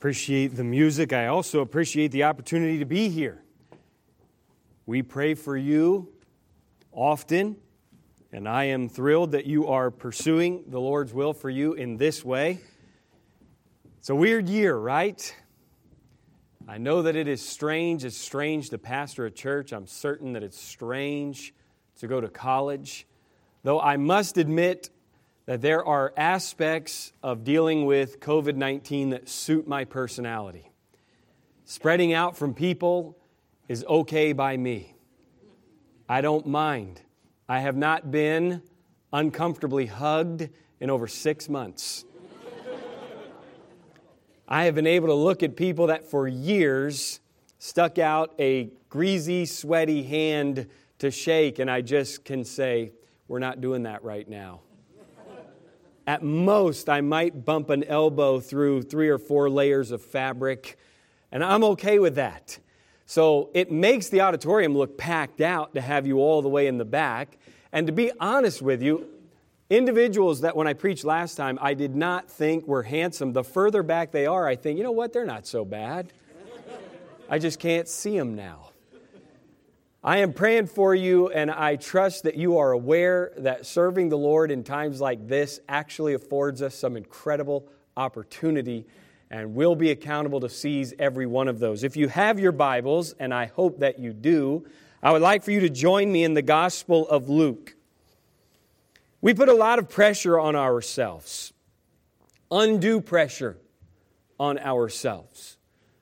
appreciate the music. I also appreciate the opportunity to be here. We pray for you often, and I am thrilled that you are pursuing the Lord's will for you in this way. It's a weird year, right? I know that it is strange. It's strange to pastor a church. I'm certain that it's strange to go to college. Though I must admit that there are aspects of dealing with COVID-19 that suit my personality. Spreading out from people is okay by me. I don't mind. I have not been uncomfortably hugged in over 6 months. I have been able to look at people that for years stuck out a greasy, sweaty hand to shake, and I just can say, we're not doing that right now. At most, I might bump an elbow through 3 or 4 layers of fabric, and I'm okay with that. So it makes the auditorium look packed out to have you all the way in the back. And to be honest with you, individuals that when I preached last time, I did not think were handsome. The further back they are, I think, you know what, they're not so bad. I just can't see them now. I am praying for you, and I trust that you are aware that serving the Lord in times like this actually affords us some incredible opportunity, and we'll be accountable to seize every one of those. If you have your Bibles, and I hope that you do, I would like for you to join me in the Gospel of Luke. We put a lot of pressure on ourselves, undue pressure on ourselves,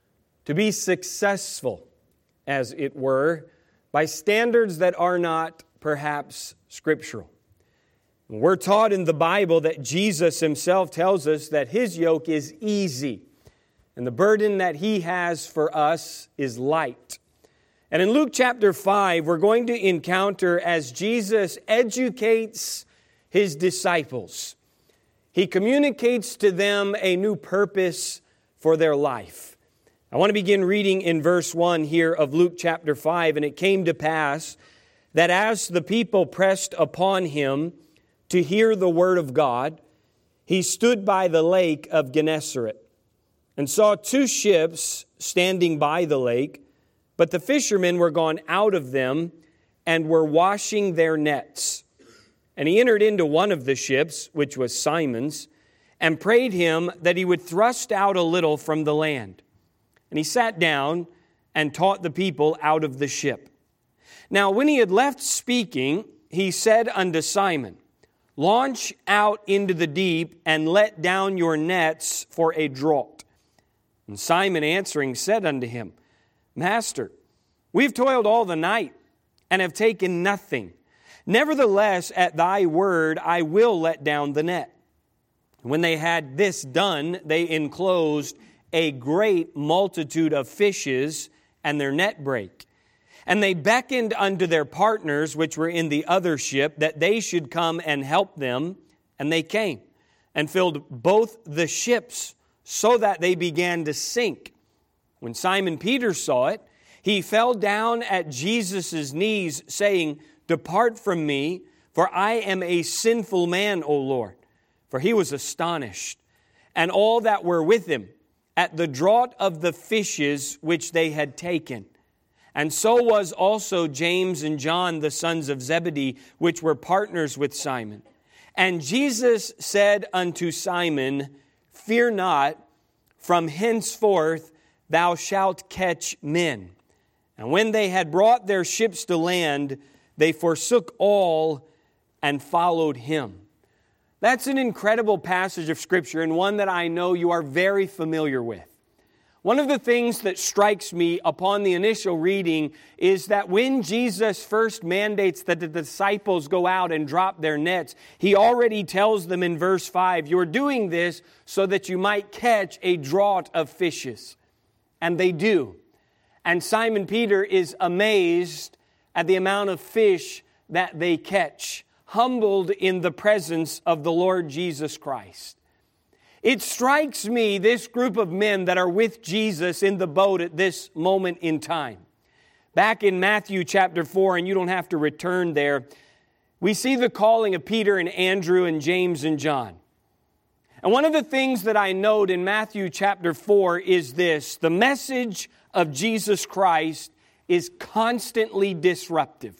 to be successful, as it were, by standards that are not perhaps scriptural. We're taught in the Bible that Jesus himself tells us that his yoke is easy and the burden that he has for us is light. And in Luke chapter 5, we're going to encounter as Jesus educates his disciples, he communicates to them a new purpose for their life. I want to begin reading in verse 1 here of Luke chapter 5. And it came to pass that as the people pressed upon him to hear the word of God, he stood by the lake of Gennesaret and saw 2 ships standing by the lake, but the fishermen were gone out of them and were washing their nets. And he entered into one of the ships, which was Simon's, and prayed him that he would thrust out a little from the land. And he sat down and taught the people out of the ship. Now, when he had left speaking, he said unto Simon, Launch out into the deep and let down your nets for a draught. And Simon answering said unto him, Master, we've toiled all the night and have taken nothing. Nevertheless, at thy word I will let down the net. And when they had this done, they enclosed a great multitude of fishes, and their net brake. And they beckoned unto their partners, which were in the other ship, that they should come and help them. And they came, and filled both the ships, so that they began to sink. When Simon Peter saw it, he fell down at Jesus' knees, saying, Depart from me, for I am a sinful man, O Lord. For he was astonished, and all that were with him, at the draught of the fishes which they had taken. And so was also James and John, the sons of Zebedee, which were partners with Simon. And Jesus said unto Simon, Fear not, from henceforth thou shalt catch men. And when they had brought their ships to land, they forsook all and followed him. That's an incredible passage of Scripture, and one that I know you are very familiar with. One of the things that strikes me upon the initial reading is that when Jesus first mandates that the disciples go out and drop their nets, he already tells them in verse 5, You're doing this so that you might catch a draught of fishes. And they do. And Simon Peter is amazed at the amount of fish that they catch, humbled in the presence of the Lord Jesus Christ. It strikes me, this group of men that are with Jesus in the boat at this moment in time. Back in Matthew chapter 4, and you don't have to return there, we see the calling of Peter and Andrew and James and John. And one of the things that I note in Matthew chapter 4 is this: the message of Jesus Christ is constantly disruptive.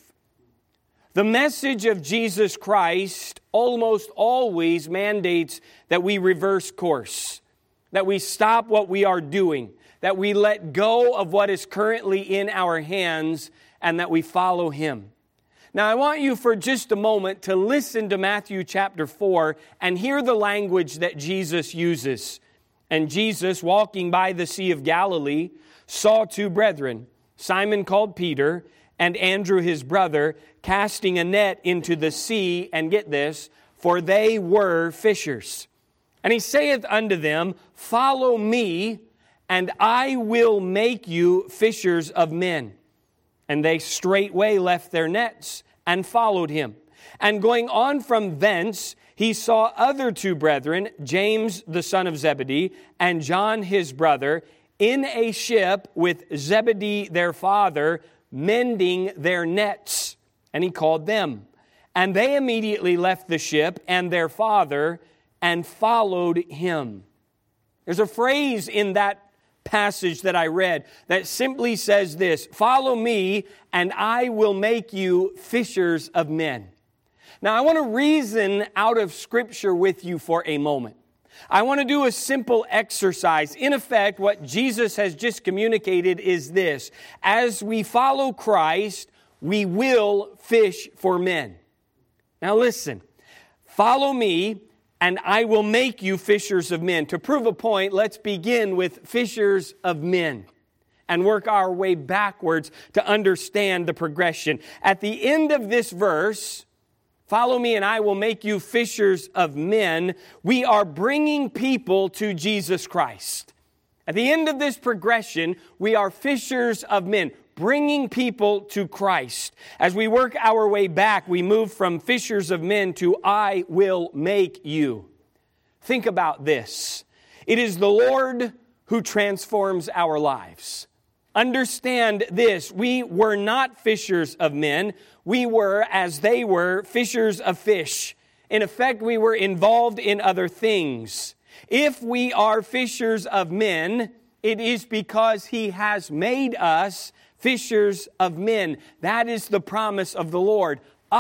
The message of Jesus Christ almost always mandates that we reverse course, that we stop what we are doing, that we let go of what is currently in our hands, and that we follow Him. Now, I want you for just a moment to listen to Matthew chapter 4 and hear the language that Jesus uses. And Jesus, walking by the Sea of Galilee, saw two brethren, Simon called Peter, and Andrew his brother, casting a net into the sea, and get this, for they were fishers. And He saith unto them, Follow me, and I will make you fishers of men. And they straightway left their nets and followed Him. And going on from thence, He saw other two brethren, James the son of Zebedee, and John his brother, in a ship with Zebedee their father, mending their nets. And He called them. And they immediately left the ship and their father and followed Him. There's a phrase in that passage that I read that simply says this: Follow me, and I will make you fishers of men. Now, I want to reason out of Scripture with you for a moment. I want to do a simple exercise. In effect, what Jesus has just communicated is this: as we follow Christ, we will fish for men. Now listen, follow me, and I will make you fishers of men. To prove a point, let's begin with fishers of men and work our way backwards to understand the progression. At the end of this verse, follow me and I will make you fishers of men, we are bringing people to Jesus Christ. At the end of this progression, we are fishers of men, bringing people to Christ. As we work our way back, we move from fishers of men to I will make you. Think about this. It is the Lord who transforms our lives. Understand this: we were not fishers of men. We were, as they were, fishers of fish. In effect, we were involved in other things. If we are fishers of men, it is because He has made us fishers of men. That is the promise of the Lord.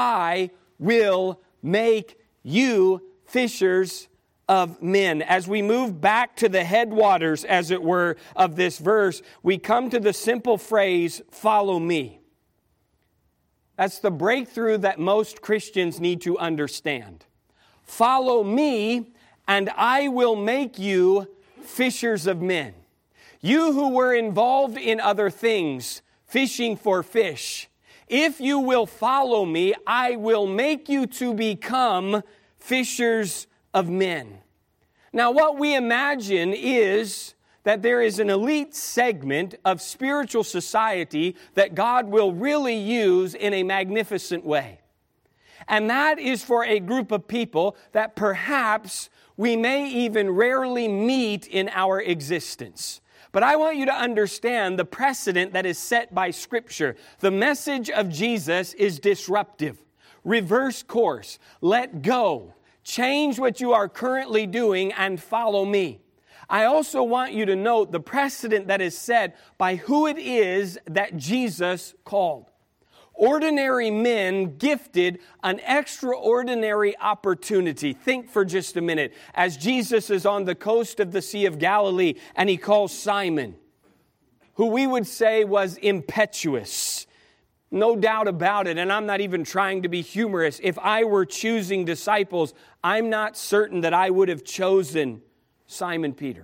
I will make you fishers of men. As we move back to the headwaters, as it were, of this verse, we come to the simple phrase, follow me. That's the breakthrough that most Christians need to understand. Follow me, and I will make you fishers of men. You who were involved in other things, fishing for fish, if you will follow me, I will make you to become fishers of men. Now, what we imagine is that there is an elite segment of spiritual society that God will really use in a magnificent way. And that is for a group of people that perhaps we may even rarely meet in our existence. But I want you to understand the precedent that is set by Scripture. The message of Jesus is disruptive. Reverse course. Let go. Change what you are currently doing and follow me. I also want you to note the precedent that is set by who it is that Jesus called. Ordinary men gifted an extraordinary opportunity. Think for just a minute. As Jesus is on the coast of the Sea of Galilee and He calls Simon, who we would say was impetuous. No doubt about it, and I'm not even trying to be humorous. If I were choosing disciples, I'm not certain that I would have chosen Simon Peter.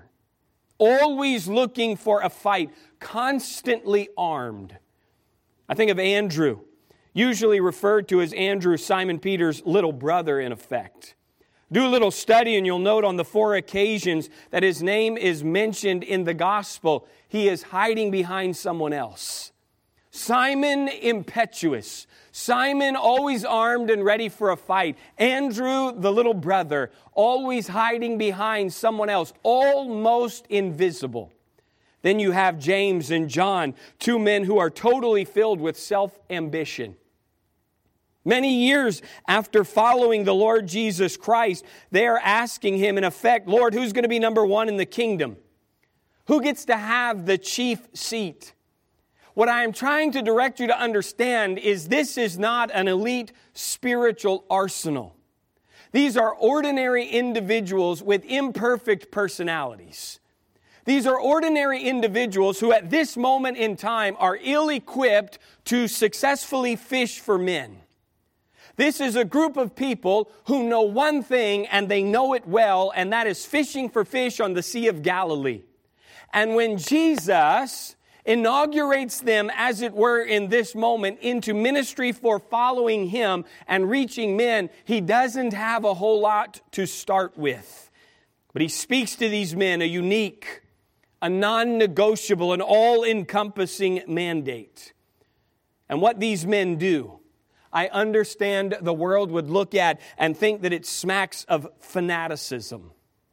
Always looking for a fight, constantly armed. I think of Andrew, usually referred to as Andrew, Simon Peter's little brother in effect. Do a little study and you'll note on the 4 occasions that his name is mentioned in the gospel, he is hiding behind someone else. Simon, impetuous. Simon, always armed and ready for a fight. Andrew, the little brother, always hiding behind someone else, almost invisible. Then you have James and John, 2 men who are totally filled with self-ambition. Many years after following the Lord Jesus Christ, they are asking him, in effect, Lord, who's going to be number one in the kingdom? Who gets to have the chief seat? What I am trying to direct you to understand is this is not an elite spiritual arsenal. These are ordinary individuals with imperfect personalities. These are ordinary individuals who at this moment in time are ill-equipped to successfully fish for men. This is a group of people who know one thing, and they know it well, and that is fishing for fish on the Sea of Galilee. And when Jesus inaugurates them, as it were, in this moment into ministry for following him and reaching men, he doesn't have a whole lot to start with. But he speaks to these men a unique, a non-negotiable, an all-encompassing mandate. And what these men do, I understand the world would look at and think that it smacks of fanaticism.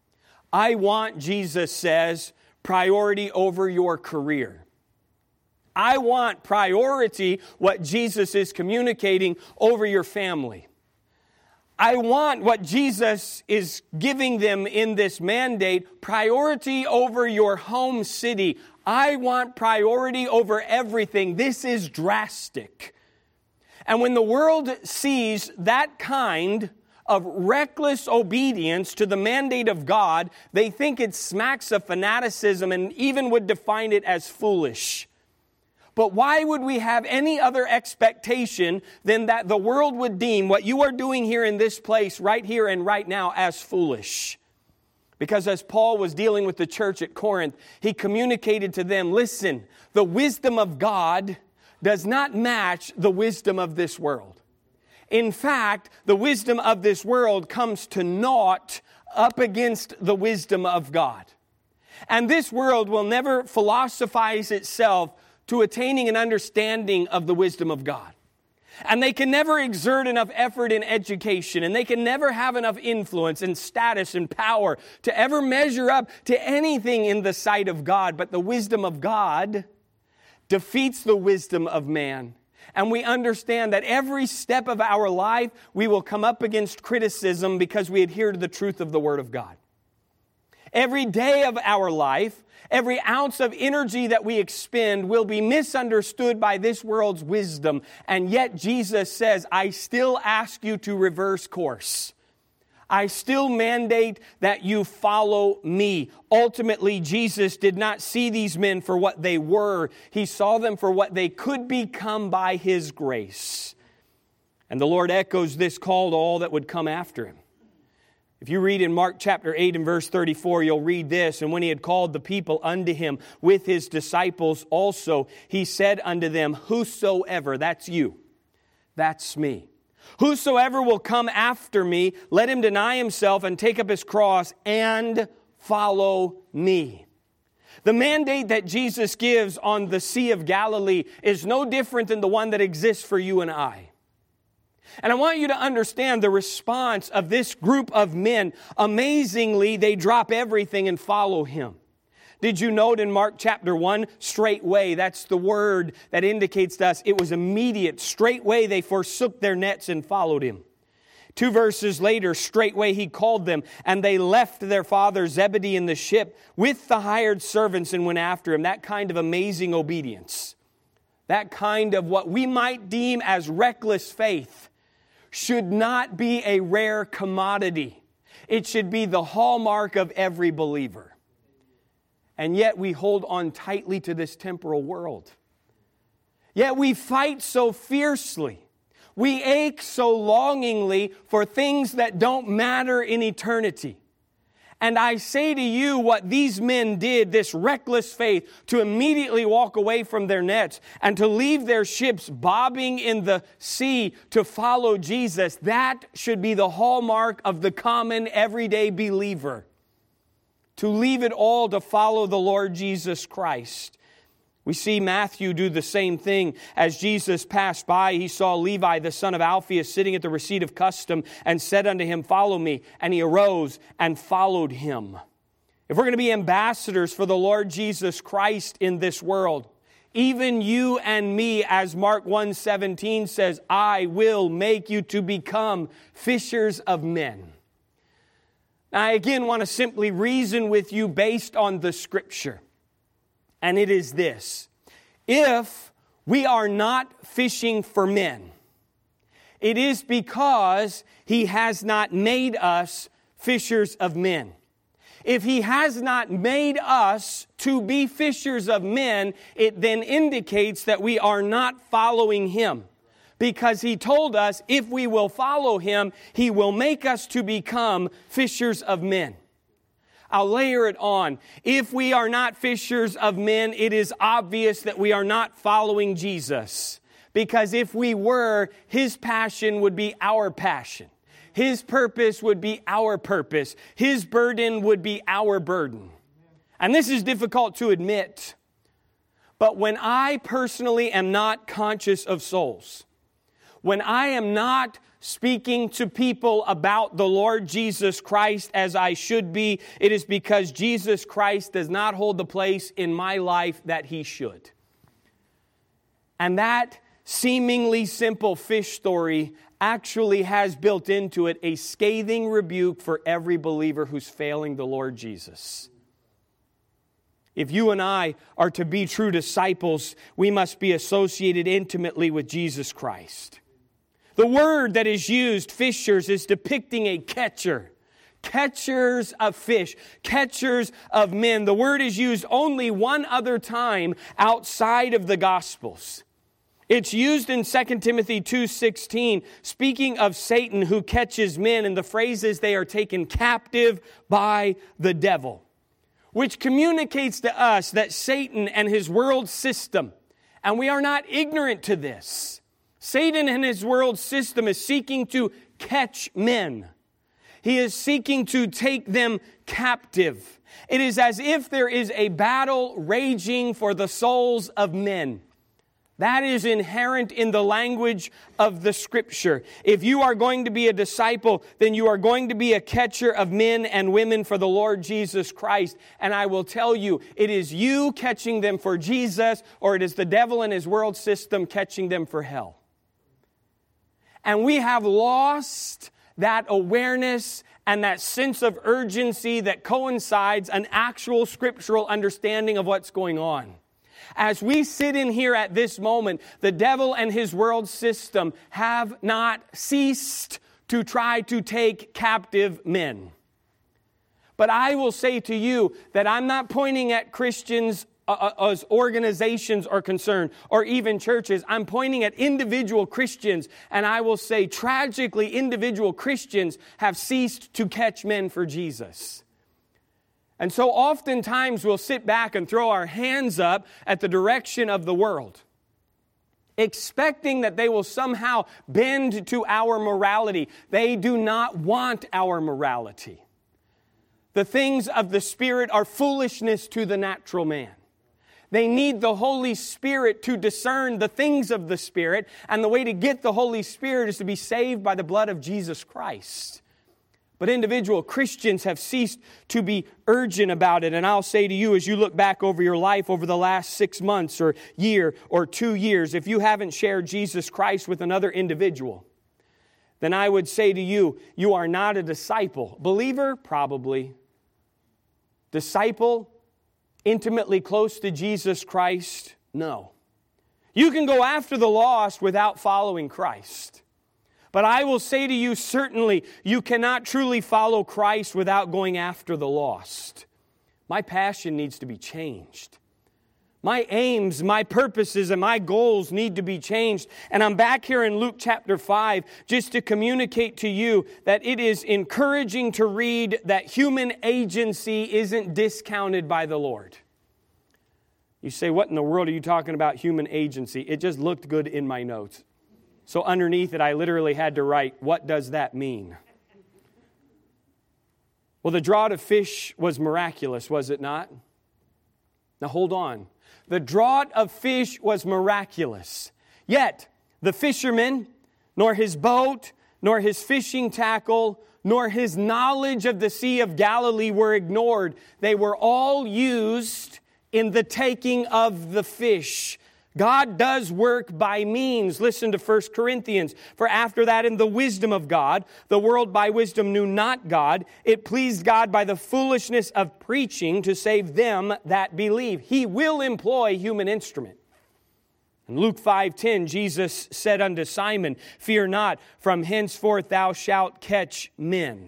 I want, Jesus says, priority over your career. I want priority, what Jesus is communicating, over your family. I want what Jesus is giving them in this mandate, priority over your home city. I want priority over everything. This is drastic. And when the world sees that kind of reckless obedience to the mandate of God, they think it smacks of fanaticism and even would define it as foolish. But why would we have any other expectation than that the world would deem what you are doing here in this place, right here and right now, as foolish? Because as Paul was dealing with the church at Corinth, he communicated to them, listen, the wisdom of God does not match the wisdom of this world. In fact, the wisdom of this world comes to naught up against the wisdom of God. And this world will never philosophize itself to attaining an understanding of the wisdom of God. And they can never exert enough effort in education, and they can never have enough influence and status and power to ever measure up to anything in the sight of God. But the wisdom of God defeats the wisdom of man. And we understand that every step of our life, we will come up against criticism because we adhere to the truth of the Word of God. Every day of our life, every ounce of energy that we expend will be misunderstood by this world's wisdom. And yet Jesus says, I still ask you to reverse course. I still mandate that you follow me. Ultimately, Jesus did not see these men for what they were. He saw them for what they could become by His grace. And the Lord echoes this call to all that would come after Him. If you read in Mark chapter 8 and verse 34, you'll read this. And when He had called the people unto Him with His disciples also, He said unto them, whosoever, that's you, that's me. Whosoever will come after me, let him deny himself and take up his cross and follow me. The mandate that Jesus gives on the Sea of Galilee is no different than the one that exists for you and I. And I want you to understand the response of this group of men. Amazingly, they drop everything and follow Him. Did you note in Mark chapter 1, straightway, that's the word that indicates to us it was immediate. Straightway they forsook their nets and followed Him. 2 verses later, straightway He called them, and they left their father Zebedee in the ship with the hired servants and went after Him. That kind of amazing obedience, that kind of what we might deem as reckless faith, should not be a rare commodity. It should be the hallmark of every believer. And yet we hold on tightly to this temporal world. Yet we fight so fiercely. We ache so longingly for things that don't matter in eternity. And I say to you what these men did, this reckless faith, to immediately walk away from their nets and to leave their ships bobbing in the sea to follow Jesus, that should be the hallmark of the common everyday believer. To leave it all to follow the Lord Jesus Christ. We see Matthew do the same thing. As Jesus passed by, He saw Levi, the son of Alphaeus, sitting at the receipt of custom, and said unto him, follow me. And he arose and followed Him. If we're going to be ambassadors for the Lord Jesus Christ in this world, even you and me, as Mark 1:17 says, I will make you to become fishers of men. I again want to simply reason with you based on the Scripture. And it is this: if we are not fishing for men, it is because He has not made us fishers of men. If He has not made us to be fishers of men, it then indicates that we are not following Him. Because He told us if we will follow Him, He will make us to become fishers of men. I'll layer it on. If we are not fishers of men, it is obvious that we are not following Jesus. Because if we were, His passion would be our passion. His purpose would be our purpose. His burden would be our burden. And this is difficult to admit. But when I personally am not conscious of souls, when I am not speaking to people about the Lord Jesus Christ as I should be, it is because Jesus Christ does not hold the place in my life that He should. And that seemingly simple fish story actually has built into it a scathing rebuke for every believer who's failing the Lord Jesus. If you and I are to be true disciples, we must be associated intimately with Jesus Christ. The word that is used, fishers, is depicting a catcher. Catchers of fish, catchers of men. The word is used only one other time outside of the Gospels. It's used in 2 Timothy 2:16, speaking of Satan who catches men, and the phrase is they are taken captive by the devil, which communicates to us that Satan and his world system, and we are not ignorant to this, Satan and his world system is seeking to catch men. He is seeking to take them captive. It is as if there is a battle raging for the souls of men. That is inherent in the language of the Scripture. If you are going to be a disciple, then you are going to be a catcher of men and women for the Lord Jesus Christ. And I will tell you, it is you catching them for Jesus, or it is the devil and his world system catching them for hell. And we have lost that awareness and that sense of urgency that coincides an actual scriptural understanding of what's going on. As we sit in here at this moment, the devil and his world system have not ceased to try to take captive men. But I will say to you that I'm not pointing at Christians as organizations are concerned, or even churches. I'm pointing at individual Christians, and I will say tragically individual Christians have ceased to catch men for Jesus. And so oftentimes we'll sit back and throw our hands up at the direction of the world, expecting that they will somehow bend to our morality. They do not want our morality. The things of the Spirit are foolishness to the natural man. They need the Holy Spirit to discern the things of the Spirit, and the way to get the Holy Spirit is to be saved by the blood of Jesus Christ. But individual Christians have ceased to be urgent about it. And I'll say to you, as you look back over your life over the last 6 months or year or 2 years, if you haven't shared Jesus Christ with another individual, then I would say to you, you are not a disciple. Believer? Probably. Disciple? Intimately close to Jesus Christ? No. You can go after the lost without following Christ. But I will say to you, certainly, you cannot truly follow Christ without going after the lost. My passion needs to be changed. My aims, my purposes, and my goals need to be changed. And I'm back here in Luke chapter 5 just to communicate to you that it is encouraging to read that human agency isn't discounted by the Lord. You say, what in the world are you talking about, human agency? It just looked good in my notes. So underneath it, I literally had to write, what does that mean? Well, the draught of fish was miraculous, was it not? Now hold on. The draught of fish was miraculous. Yet, the fisherman, nor his boat, nor his fishing tackle, nor his knowledge of the Sea of Galilee were ignored. They were all used in the taking of the fish. God does work by means. Listen to 1 Corinthians. For after that, in the wisdom of God, the world by wisdom knew not God. It pleased God by the foolishness of preaching to save them that believe. He will employ human instrument. In Luke 5:10, Jesus said unto Simon, Fear not, from henceforth thou shalt catch men.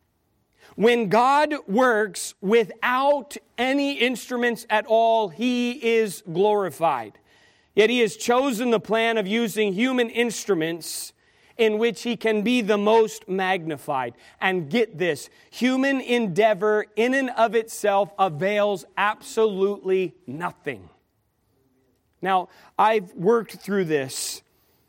When God works without any instruments at all, He is glorified. Yet He has chosen the plan of using human instruments in which He can be the most magnified. And get this, human endeavor in and of itself avails absolutely nothing. Now, I've worked through this,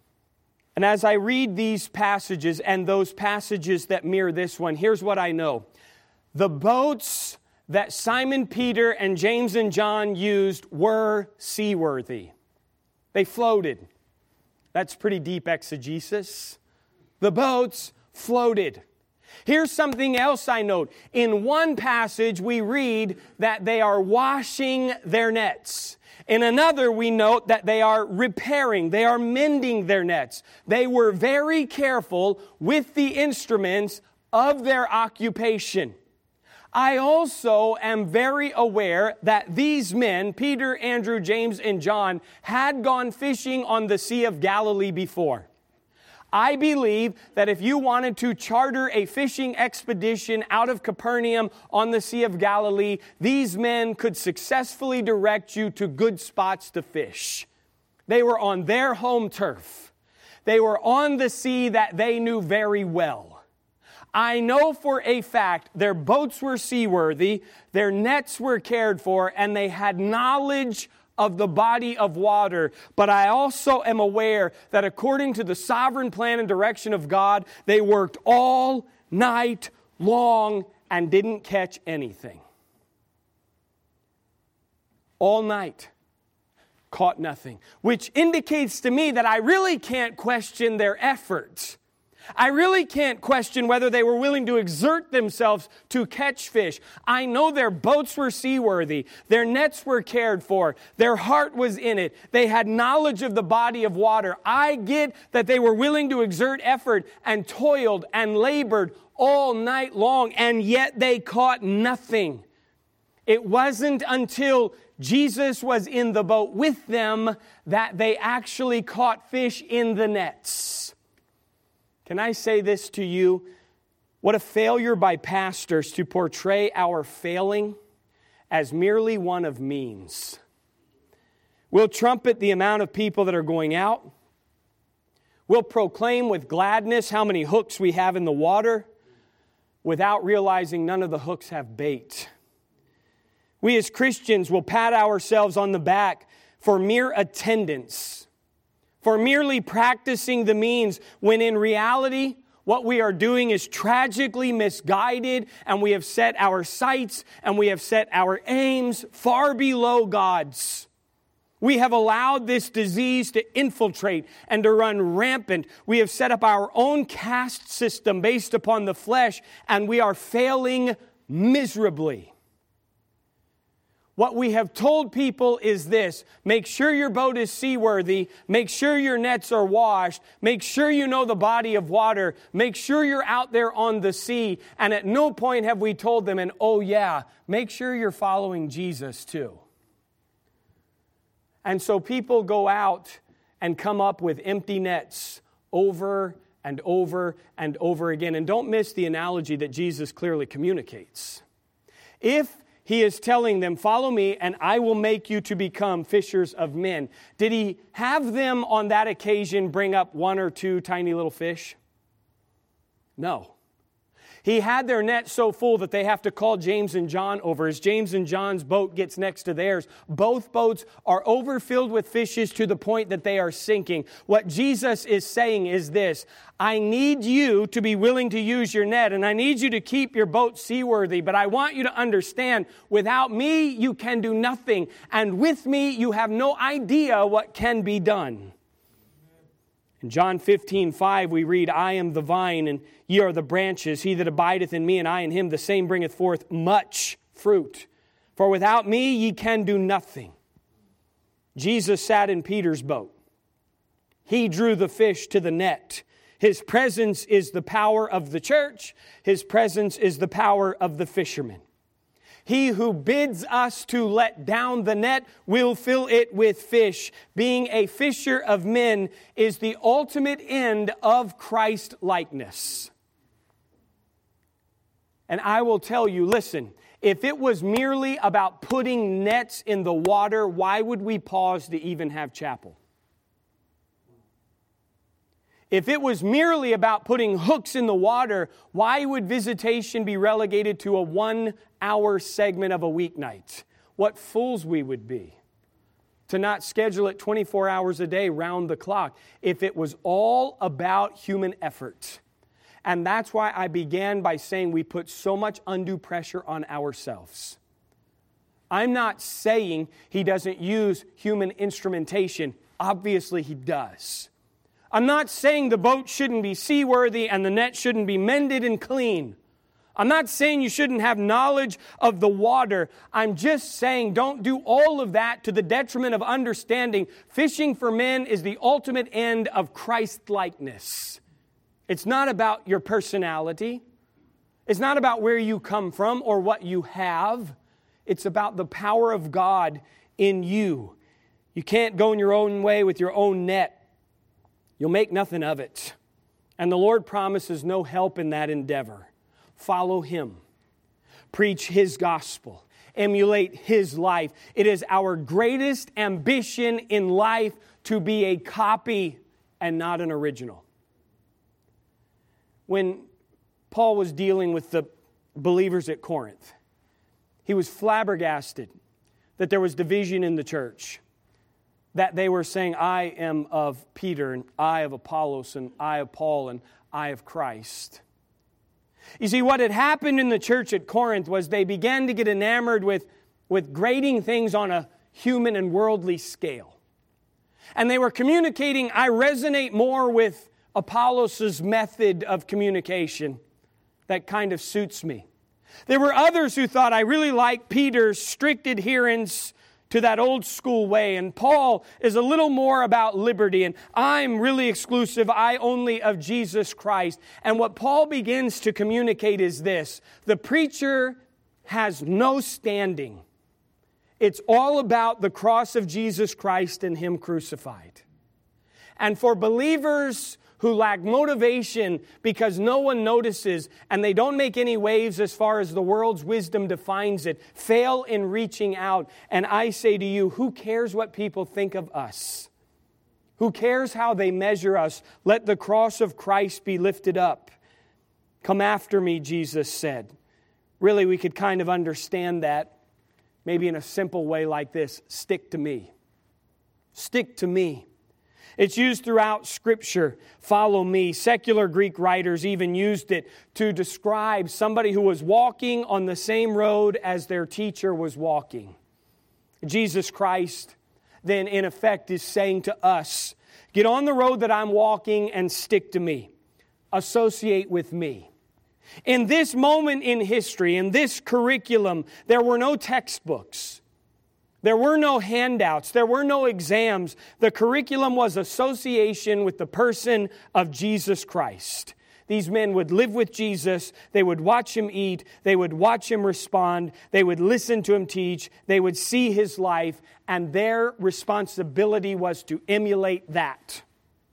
and as I read these passages and those passages that mirror this one, here's what I know. The boats that Simon Peter and James and John used were seaworthy. They floated. That's pretty deep exegesis. The boats floated. Here's something else I note. In one passage, we read that they are washing their nets. In another, we note that they are repairing, they are mending their nets. They were very careful with the instruments of their occupation. I also am very aware that these men, Peter, Andrew, James, and John, had gone fishing on the Sea of Galilee before. I believe that if you wanted to charter a fishing expedition out of Capernaum on the Sea of Galilee, these men could successfully direct you to good spots to fish. They were on their home turf. They were on the sea that they knew very well. I know for a fact their boats were seaworthy, their nets were cared for, and they had knowledge of the body of water. But I also am aware that according to the sovereign plan and direction of God, they worked all night long and didn't catch anything. All night, caught nothing. Which indicates to me that I really can't question their efforts. I really can't question whether they were willing to exert themselves to catch fish. I know their boats were seaworthy. Their nets were cared for. Their heart was in it. They had knowledge of the body of water. I get that they were willing to exert effort and toiled and labored all night long, and yet they caught nothing. It wasn't until Jesus was in the boat with them that they actually caught fish in the nets. Can I say this to you? What a failure by pastors to portray our failing as merely one of means. We'll trumpet the amount of people that are going out. We'll proclaim with gladness how many hooks we have in the water without realizing none of the hooks have bait. We as Christians will pat ourselves on the back for mere attendance, for merely practicing the means, when in reality, what we are doing is tragically misguided, and we have set our sights and we have set our aims far below God's. We have allowed this disease to infiltrate and to run rampant. We have set up our own caste system based upon the flesh, and we are failing miserably. What we have told people is this: make sure your boat is seaworthy, make sure your nets are washed, make sure you know the body of water, make sure you're out there on the sea. And at no point have we told them, and oh yeah, make sure you're following Jesus too. And so people go out and come up with empty nets over and over and over again. And don't miss the analogy that Jesus clearly communicates. If He is telling them, follow me and I will make you to become fishers of men, did He have them on that occasion bring up one or two tiny little fish? No. He had their net so full that they have to call James and John over. As James and John's boat gets next to theirs, both boats are overfilled with fishes to the point that they are sinking. What Jesus is saying is this: I need you to be willing to use your net, and I need you to keep your boat seaworthy, but I want you to understand, without me, you can do nothing, and with me, you have no idea what can be done. In John 15:5, we read, I am the vine, and ye are the branches. He that abideth in me, and I in him, the same bringeth forth much fruit. For without me ye can do nothing. Jesus sat in Peter's boat. He drew the fish to the net. His presence is the power of the church. His presence is the power of the fisherman. He who bids us to let down the net will fill it with fish. Being a fisher of men is the ultimate end of Christ-likeness. And I will tell you, listen, if it was merely about putting nets in the water, why would we pause to even have chapel? If it was merely about putting hooks in the water, why would visitation be relegated to a 1-hour segment of a weeknight? What fools we would be to not schedule it 24 hours a day, round the clock, if it was all about human effort. And that's why I began by saying we put so much undue pressure on ourselves. I'm not saying He doesn't use human instrumentation. Obviously He does. I'm not saying the boat shouldn't be seaworthy and the net shouldn't be mended and clean. I'm not saying you shouldn't have knowledge of the water. I'm just saying don't do all of that to the detriment of understanding fishing for men is the ultimate end of Christ-likeness. It's not about your personality. It's not about where you come from or what you have. It's about the power of God in you. You can't go in your own way with your own net. You'll make nothing of it. And the Lord promises no help in that endeavor. Follow Him. Preach His gospel. Emulate His life. It is our greatest ambition in life to be a copy and not an original. When Paul was dealing with the believers at Corinth, he was flabbergasted that there was division in the church. That they were saying, I am of Peter, and I of Apollos, and I of Paul, and I of Christ. You see, what had happened in the church at Corinth was they began to get enamored with grading things on a human and worldly scale. And they were communicating, I resonate more with Apollos' method of communication. That kind of suits me. There were others who thought, I really like Peter's strict adherence to that old school way. And Paul is a little more about liberty. And I'm really exclusive. I only of Jesus Christ. And what Paul begins to communicate is this. The preacher has no standing. It's all about the cross of Jesus Christ and Him crucified. And for believers who lack motivation because no one notices and they don't make any waves as far as the world's wisdom defines it, fail in reaching out. And I say to you, who cares what people think of us? Who cares how they measure us? Let the cross of Christ be lifted up. Come after me, Jesus said. Really, we could kind of understand that maybe in a simple way like this. Stick to me. Stick to me. It's used throughout Scripture. Follow me. Secular Greek writers even used it to describe somebody who was walking on the same road as their teacher was walking. Jesus Christ then in effect is saying to us, get on the road that I'm walking and stick to me. Associate with me. In this moment in history, in this curriculum, there were no textbooks. There were no handouts. There were no exams. The curriculum was association with the person of Jesus Christ. These men would live with Jesus. They would watch Him eat. They would watch Him respond. They would listen to Him teach. They would see His life. And their responsibility was to emulate that.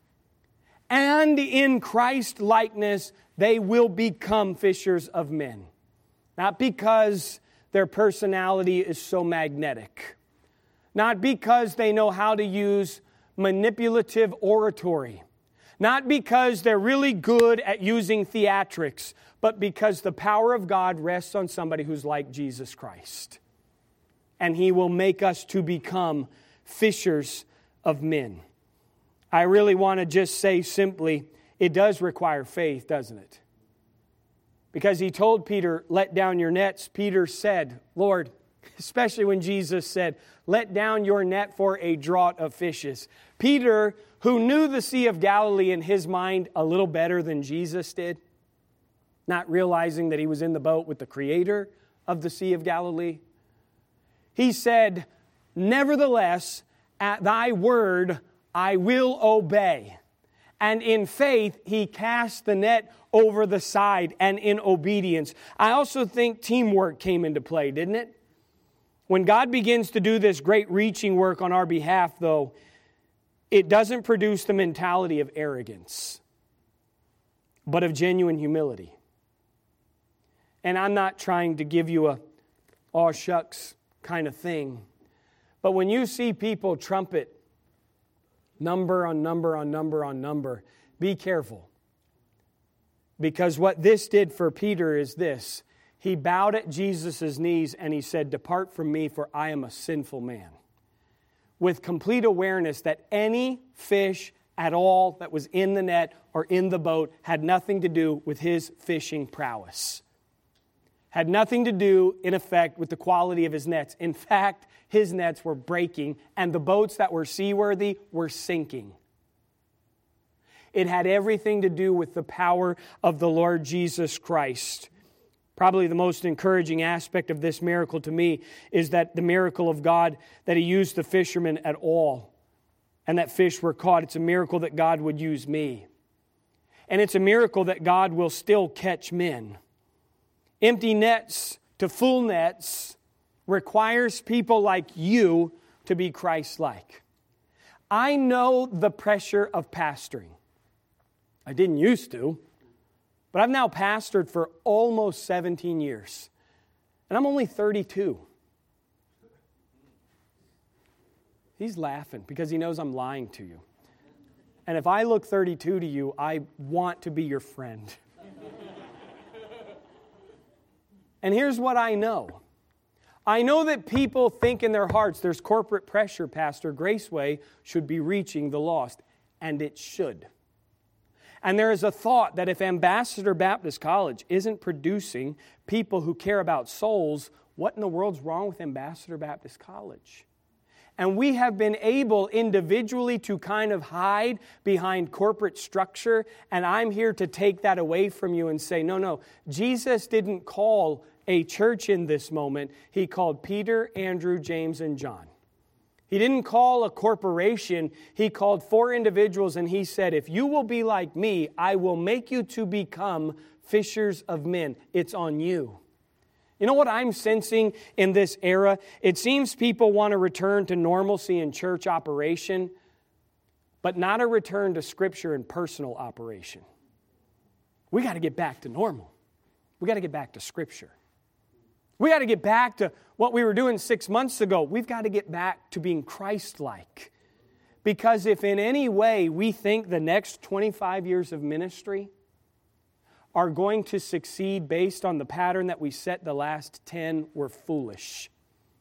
And in Christ likeness, they will become fishers of men. Not because their personality is so magnetic. Not because they know how to use manipulative oratory. Not because they're really good at using theatrics, but because the power of God rests on somebody who's like Jesus Christ. And He will make us to become fishers of men. I really want to just say simply, it does require faith, doesn't it? Because He told Peter, let down your nets. Peter said, Lord, especially when Jesus said, let down your net for a draught of fishes. Peter, who knew the Sea of Galilee in his mind a little better than Jesus did, not realizing that he was in the boat with the Creator of the Sea of Galilee, he said, nevertheless, At thy word I will obey. And in faith, he cast the net over the side, and in obedience. I also think teamwork came into play, didn't it? When God begins to do this great reaching work on our behalf, though, it doesn't produce the mentality of arrogance, but of genuine humility. And I'm not trying to give you a aw shucks kind of thing, but when you see people trumpet number on number on number on number, be careful. Because what this did for Peter is this. He bowed at Jesus' knees and he said, "Depart from me, for I am a sinful man." With complete awareness that any fish at all that was in the net or in the boat had nothing to do with his fishing prowess. Had nothing to do, in effect, with the quality of his nets. In fact, his nets were breaking, and the boats that were seaworthy were sinking. It had everything to do with the power of the Lord Jesus Christ. Probably the most encouraging aspect of this miracle to me is that the miracle of God, that He used the fishermen at all, and that fish were caught. It's a miracle that God would use me. And it's a miracle that God will still catch men. Empty nets to full nets requires people like you to be Christ-like. I know the pressure of pastoring. I didn't used to, but I've now pastored for almost 17 years, and I'm only 32. He's laughing because he knows I'm lying to you. And if I look 32 to you, I want to be your friend. And here's what I know. I know that people think in their hearts there's corporate pressure, Pastor. Graceway should be reaching the lost, and it should. And there is a thought that if Ambassador Baptist College isn't producing people who care about souls, what in the world's wrong with Ambassador Baptist College? And we have been able individually to kind of hide behind corporate structure, and I'm here to take that away from you and say, no, Jesus didn't call a church in this moment. He called Peter, Andrew, James, and John. He didn't call a corporation. He called 4 individuals, and he said, if you will be like me, I will make you to become fishers of men. It's on you. You know what I'm sensing in this era? It seems people want to return to normalcy in church operation, but not a return to Scripture and personal operation. We got to get back to normal. We got to get back to Scripture. We got to get back to what we were doing 6 months ago. We've got to get back to being Christ-like. Because if in any way we think the next 25 years of ministry are going to succeed based on the pattern that we set the last 10, we're foolish.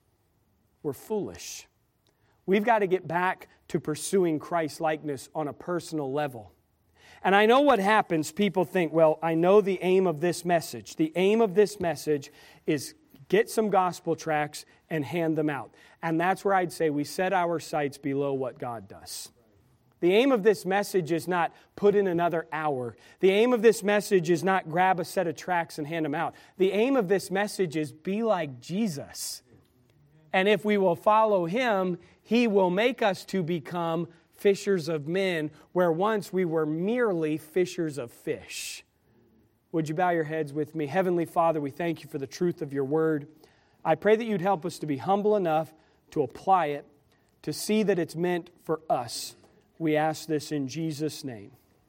We're foolish. We've got to get back to pursuing Christ-likeness on a personal level. And I know what happens. People think, well, I know the aim of this message. The aim of this message is get some gospel tracts and hand them out. And that's where I'd say we set our sights below what God does. The aim of this message is not put in another hour. The aim of this message is not grab a set of tracts and hand them out. The aim of this message is be like Jesus. And if we will follow Him, He will make us to become fishers of men, where once we were merely fishers of fish. Would you bow your heads with me? Heavenly Father, we thank you for the truth of your word. I pray that you'd help us to be humble enough to apply it, to see that it's meant for us. We ask this in Jesus' name.